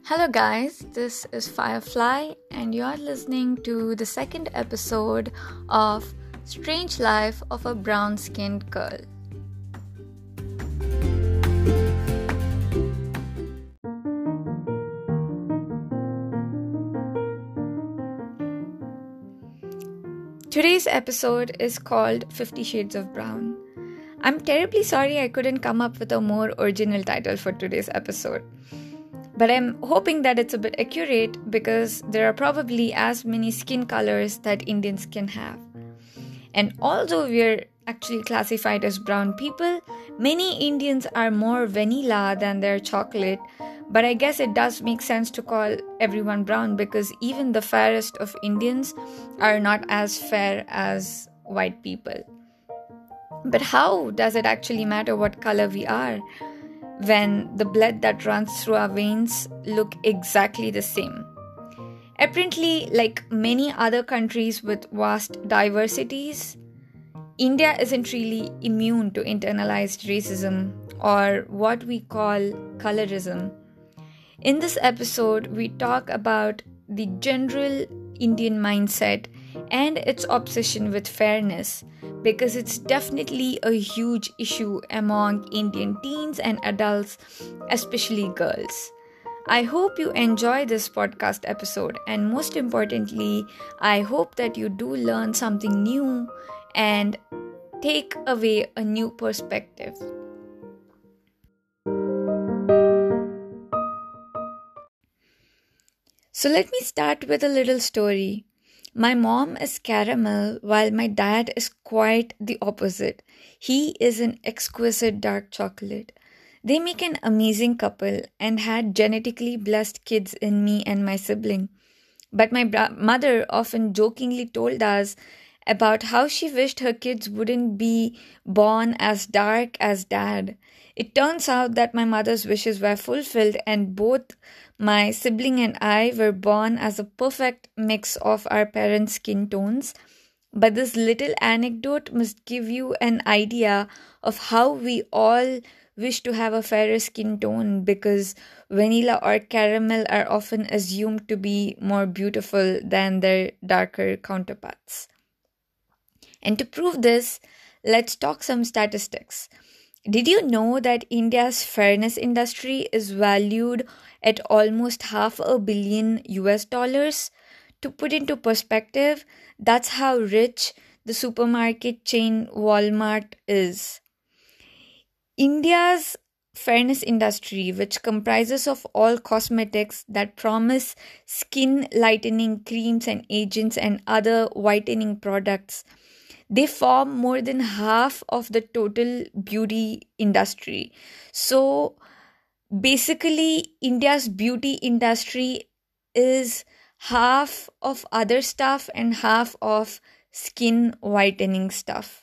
Hello, guys, this is Firefly, and you're listening to the second episode of Strange Life of a Brown Skinned Girl. Today's episode is called 50 Shades of Brown. I'm terribly sorry I couldn't come up with a more original title for today's episode. But I'm hoping that it's a bit accurate because there are probably as many skin colors that Indians can have. And although we're actually classified as brown people, many Indians are more vanilla than they're chocolate. But I guess it does make sense to call everyone brown because even the fairest of Indians are not as fair as white people. But how does it actually matter what color we are when the blood that runs through our veins look exactly the same? Apparently, like many other countries with vast diversities, India isn't really immune to internalized racism or what we call colorism. In this episode, we talk about the general Indian mindset and its obsession with fairness because it's definitely a huge issue among Indian teens and adults, especially girls. I hope you enjoy this podcast episode, and most importantly, I hope that you do learn something new and take away a new perspective. So let me start with a little story. My mom is caramel while my dad is quite the opposite. He is an exquisite dark chocolate. They make an amazing couple and had genetically blessed kids in me and my sibling. But my mother often jokingly told us about how she wished her kids wouldn't be born as dark as dad. It turns out that my mother's wishes were fulfilled and both my sibling and I were born as a perfect mix of our parents' skin tones. But this little anecdote must give you an idea of how we all wish to have a fairer skin tone because vanilla or caramel are often assumed to be more beautiful than their darker counterparts. And to prove this, let's talk some statistics. Did you know that India's fairness industry is valued at almost $500 million US? To put into perspective, that's how rich the supermarket chain Walmart is. India's fairness industry, which comprises of all cosmetics that promise skin lightening creams and agents and other whitening products, they form more than half of the total beauty industry. So basically, India's beauty industry is half of other stuff and half of skin whitening stuff.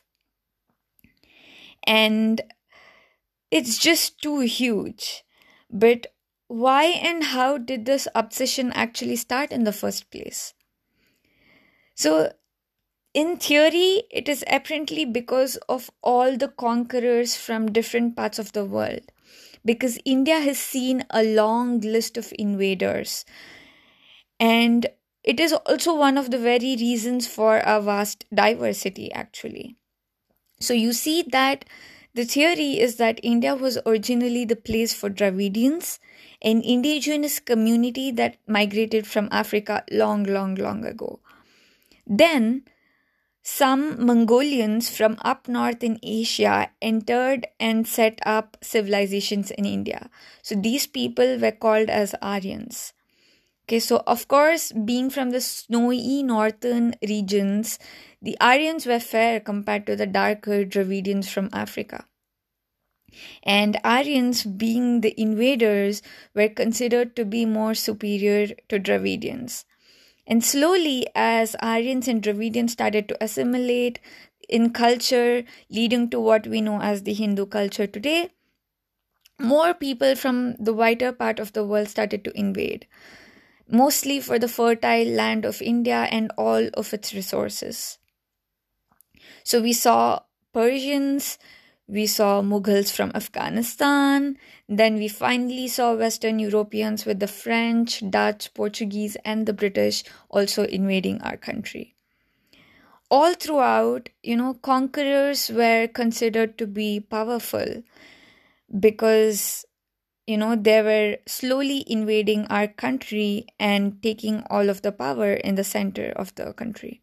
And it's just too huge. But why and how did this obsession actually start in the first place? So, in theory, it is apparently because of all the conquerors from different parts of the world. Because India has seen a long list of invaders. And it is also one of the very reasons for a vast diversity, actually. So you see that the theory is that India was originally the place for Dravidians, an indigenous community that migrated from Africa long ago. Then, some Mongolians from up north in Asia entered and set up civilizations in India. So these people were called as Aryans. Okay, so of course, being from the snowy northern regions, the Aryans were fair compared to the darker Dravidians from Africa. And Aryans, being the invaders, were considered to be more superior to Dravidians. And slowly, as Aryans and Dravidians started to assimilate in culture, leading to what we know as the Hindu culture today, more people from the whiter part of the world started to invade, mostly for the fertile land of India and all of its resources. So we saw Persians, we saw Mughals from Afghanistan, then we finally saw Western Europeans with the French, Dutch, Portuguese, and the British also invading our country. All throughout, conquerors were considered to be powerful because, they were slowly invading our country and taking all of the power in the center of the country.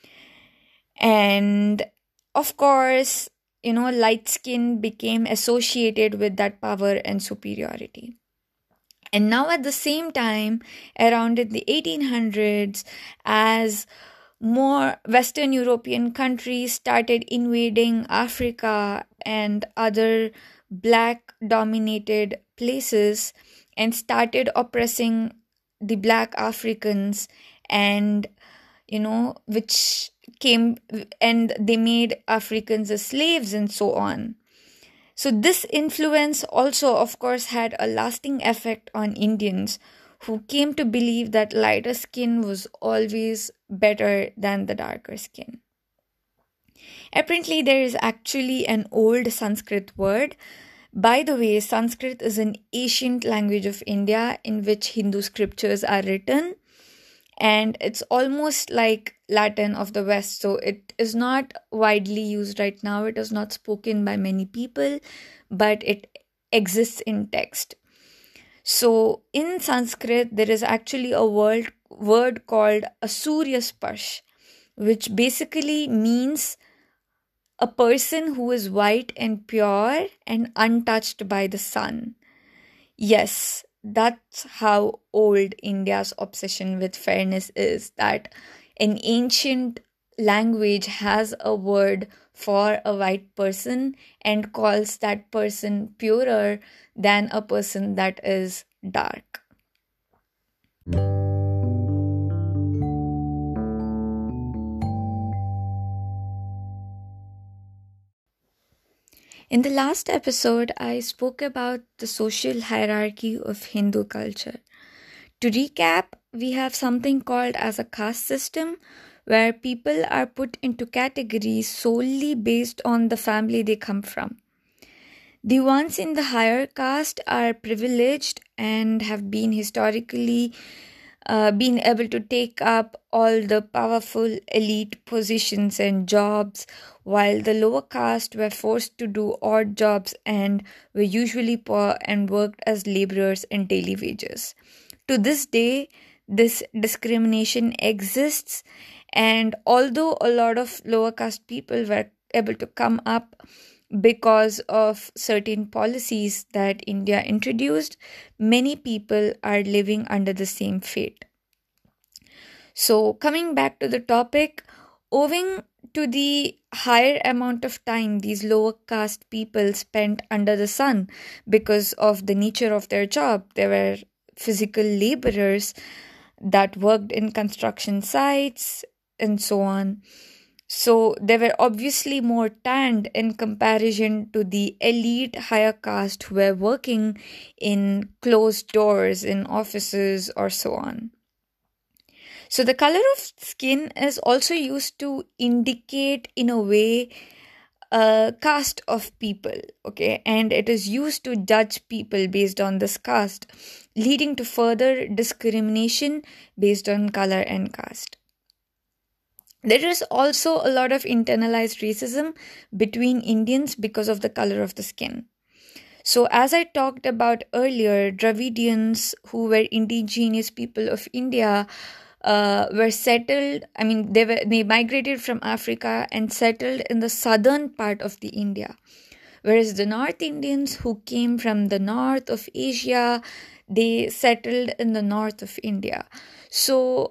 And of course, light skin became associated with that power and superiority. And now at the same time, around in the 1800s, as more Western European countries started invading Africa and other black dominated places and started oppressing the black Africans, and which came and they made Africans as slaves and so on. So this influence also, of course, had a lasting effect on Indians, who came to believe that lighter skin was always better than the darker skin. Apparently, there is actually an old Sanskrit word. By the way, Sanskrit is an ancient language of India in which Hindu scriptures are written, and it's almost like Latin of the West. So it is not widely used right now. It is not spoken by many people, but it exists in text. So in Sanskrit, there is actually a word called Asurya Sparsh, which basically means a person who is white and pure and untouched by the sun. Yes, that's how old India's obsession with fairness is, that an ancient language has a word for a white person and calls that person purer than a person that is dark. In the last episode, I spoke about the social hierarchy of Hindu culture. To recap, we have something called as a caste system, where people are put into categories solely based on the family they come from. The ones in the higher caste are privileged and have been historically been able to take up all the powerful elite positions and jobs, while the lower caste were forced to do odd jobs and were usually poor and worked as laborers and daily wages. To this day, this discrimination exists, and although a lot of lower caste people were able to come up because of certain policies that India introduced, many people are living under the same fate. So, coming back to the topic, owing to the higher amount of time these lower caste people spent under the sun because of the nature of their job, they were physical laborers that worked in construction sites and so on. So they were obviously more tanned in comparison to the elite higher caste who were working in closed doors in offices or so on. So the color of skin is also used to indicate, in a way, a caste of people, okay? And it is used to judge people based on this caste, leading to further discrimination based on color and caste. There is also a lot of internalized racism between Indians because of the color of the skin. So as I talked about earlier, Dravidians, who were indigenous people of India, were settled, they migrated from Africa and settled in the southern part of the India. Whereas the North Indians who came from the north of Asia, they settled in the north of India. So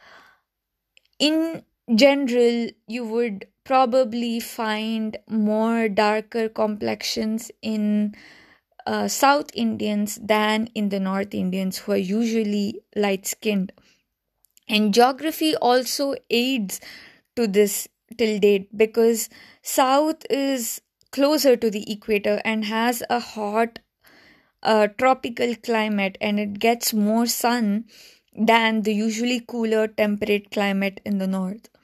in general, you would probably find more darker complexions in South Indians than in the North Indians, who are usually light-skinned. And geography also aids to this till date, because South is closer to the equator and has a hot tropical climate, and it gets more sun than the usually cooler temperate climate in the north.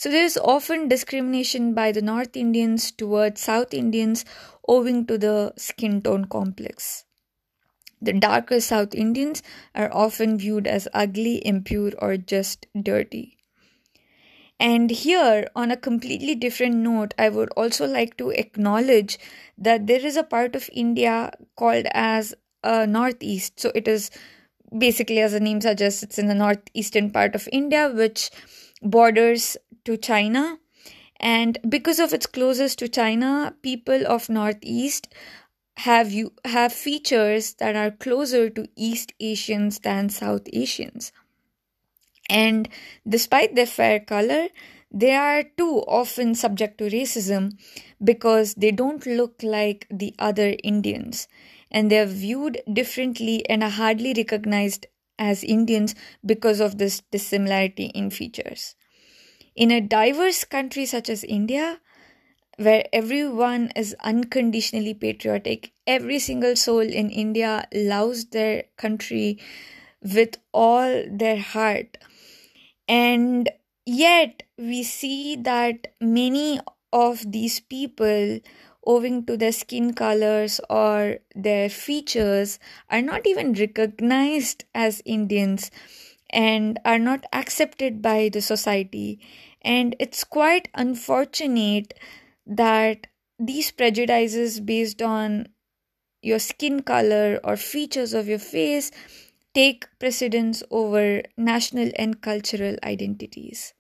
So there is often discrimination by the North Indians towards South Indians owing to the skin tone complex. The darker South Indians are often viewed as ugly, impure, or just dirty. And here, on a completely different note, I would also like to acknowledge that there is a part of India called as Northeast. So it is basically, as the name suggests, it's in the northeastern part of India, which borders to China. And because of its closeness to China, people of Northeast have features that are closer to East Asians than South Asians. And despite their fair color, they are too often subject to racism because they don't look like the other Indians, and they are viewed differently and are hardly recognized as Indians because of this dissimilarity in features. In a diverse country such as India, where everyone is unconditionally patriotic, every single soul in India loves their country with all their heart. And yet, we see that many of these people, owing to their skin colors or their features, are not even recognized as Indians and are not accepted by the society. And it's quite unfortunate that these prejudices based on your skin color or features of your face take precedence over national and cultural identities.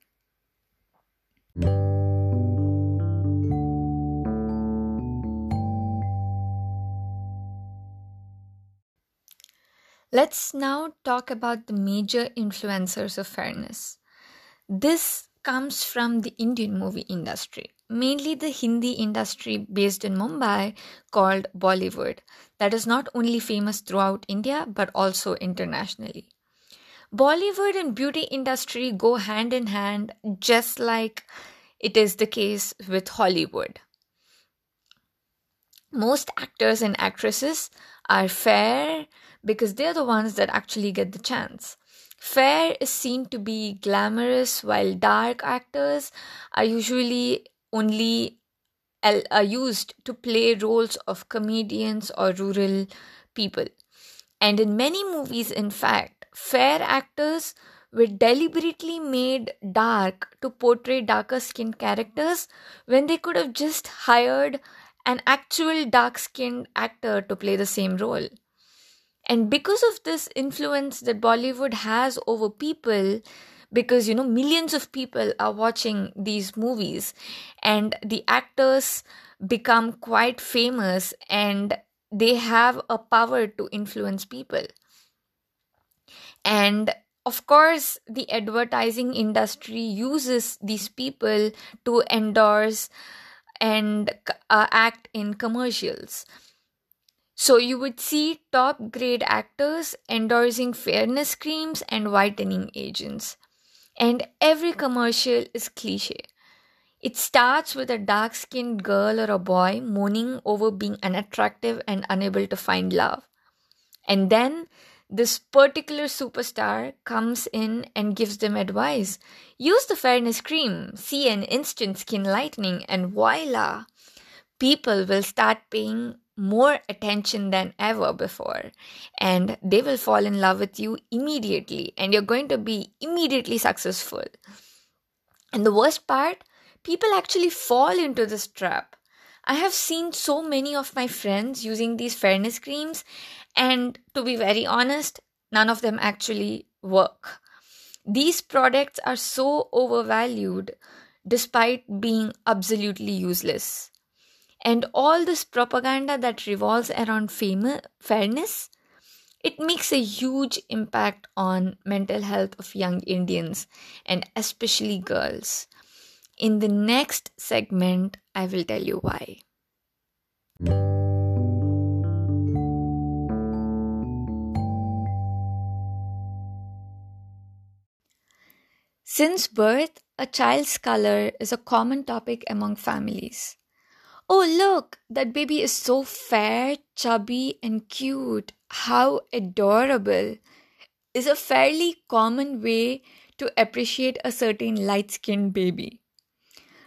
Let's now talk about the major influencers of fairness. This comes from the Indian movie industry, mainly the Hindi industry based in Mumbai called Bollywood, that is not only famous throughout India but also internationally. Bollywood and beauty industry go hand in hand, just like it is the case with Hollywood. Most actors and actresses are fair because they're the ones that actually get the chance. Fair is seen to be glamorous, while dark actors are usually only are used to play roles of comedians or rural people. And in many movies, in fact, fair actors were deliberately made dark to portray darker skinned characters when they could have just hired an actual dark skinned actor to play the same role. And because of this influence that Bollywood has over people, because millions of people are watching these movies and the actors become quite famous and they have a power to influence people. And of course, the advertising industry uses these people to endorse and act in commercials. So you would see top grade actors endorsing fairness creams and whitening agents. And every commercial is cliche. It starts with a dark skinned girl or a boy moaning over being unattractive and unable to find love. And then this particular superstar comes in and gives them advice. Use the fairness cream, see an instant skin lightening, and voila! People will start paying more attention than ever before, and they will fall in love with you immediately, and you're going to be immediately successful. And the worst part, people actually fall into this trap. I have seen so many of my friends using these fairness creams, and to be very honest, none of them actually work. These products are so overvalued despite being absolutely useless. And all this propaganda that revolves around fairness, it makes a huge impact on mental health of young Indians and especially girls. In the next segment, I will tell you why. Since birth, a child's color is a common topic among families. Oh, look, that baby is so fair, chubby, and cute. How adorable is a fairly common way to appreciate a certain light skinned baby.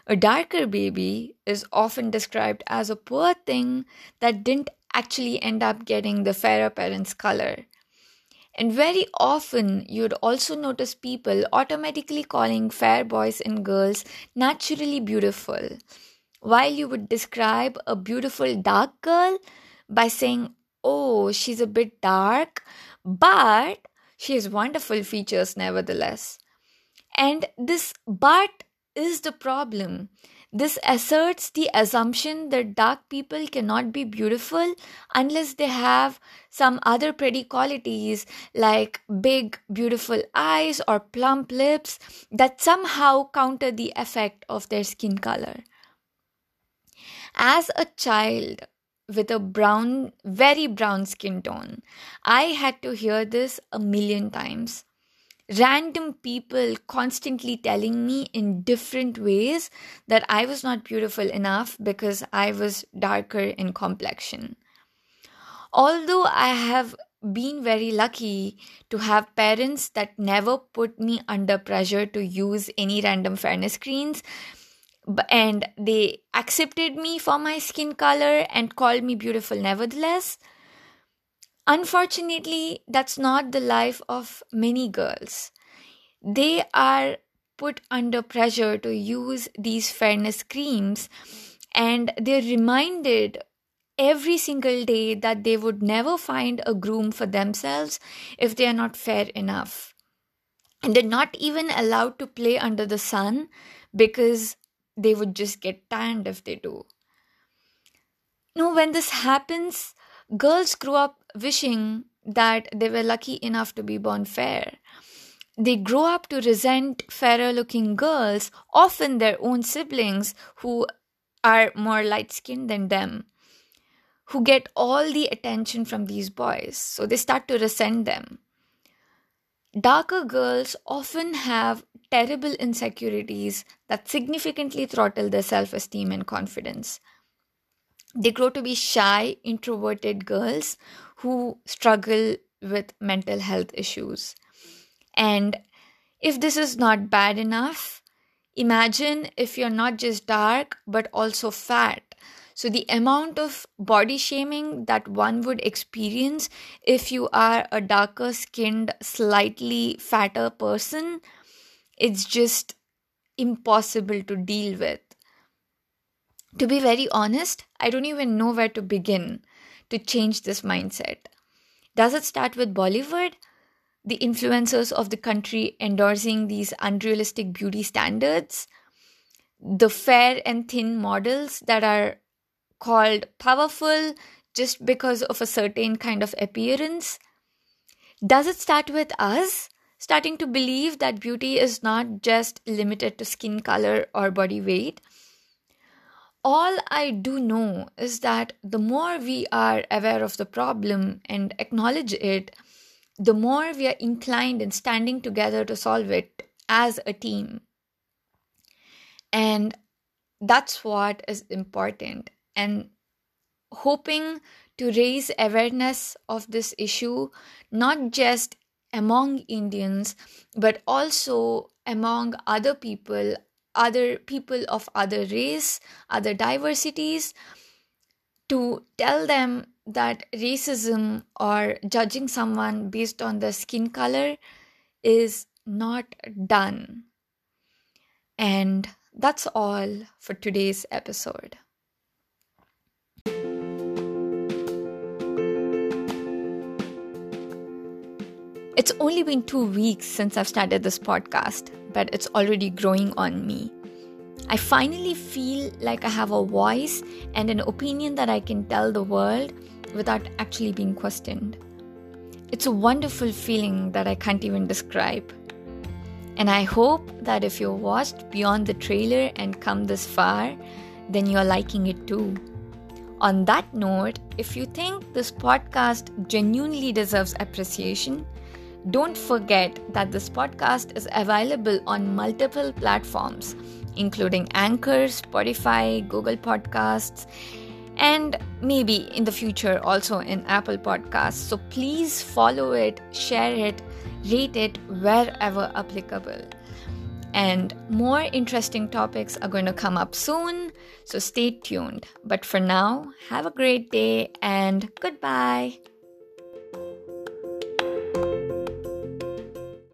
A darker baby is often described as a poor thing that didn't actually end up getting the fairer parent's color. And very often, you'd also notice people automatically calling fair boys and girls naturally beautiful, while you would describe a beautiful dark girl by saying, "Oh, she's a bit dark, but she has wonderful features nevertheless." And this "but" is the problem. This asserts the assumption that dark people cannot be beautiful unless they have some other pretty qualities like big, beautiful eyes or plump lips that somehow counter the effect of their skin color. As a child with a brown, very brown skin tone, I had to hear this a million times. Random people constantly telling me in different ways that I was not beautiful enough because I was darker in complexion. Although I have been very lucky to have parents that never put me under pressure to use any random fairness creams, and they accepted me for my skin color and called me beautiful nevertheless. Unfortunately, that's not the life of many girls. They are put under pressure to use these fairness creams, and they're reminded every single day that they would never find a groom for themselves if they are not fair enough. And they're not even allowed to play under the sun because they would just get tanned if they do. No, when this happens, girls grow up wishing that they were lucky enough to be born fair. They grow up to resent fairer looking girls, often their own siblings who are more light skinned than them, who get all the attention from these boys. So they start to resent them. Darker girls often have terrible insecurities that significantly throttle their self esteem and confidence. They grow to be shy, introverted girls who struggle with mental health issues. And if this is not bad enough, imagine if you're not just dark but also fat. So the amount of body shaming that one would experience if you are a darker skinned, slightly fatter person, it's just impossible to deal with. To be very honest, I don't even know where to begin to change this mindset. Does it start with Bollywood? The influencers of the country endorsing these unrealistic beauty standards? The fair and thin models that are called powerful just because of a certain kind of appearance? Does it start with us starting to believe that beauty is not just limited to skin color or body weight? All I do know is that the more we are aware of the problem and acknowledge it, the more we are inclined in standing together to solve it as a team. And that's what is important. And hoping to raise awareness of this issue, not just among Indians, but also among other people of other race, other diversities, to tell them that racism or judging someone based on their skin color is not done. And that's all for today's episode. It's only been 2 weeks since I've started this podcast, but it's already growing on me. I finally feel like I have a voice and an opinion that I can tell the world without actually being questioned. It's a wonderful feeling that I can't even describe. And I hope that if you watched beyond the trailer and come this far, then you're liking it too. On that note, if you think this podcast genuinely deserves appreciation, don't forget that this podcast is available on multiple platforms, including Anchor, Spotify, Google Podcasts, and maybe in the future also in Apple Podcasts. So please follow it, share it, rate it wherever applicable. and more interesting topics are going to come up soon, so stay tuned. But for now, have a great day and goodbye.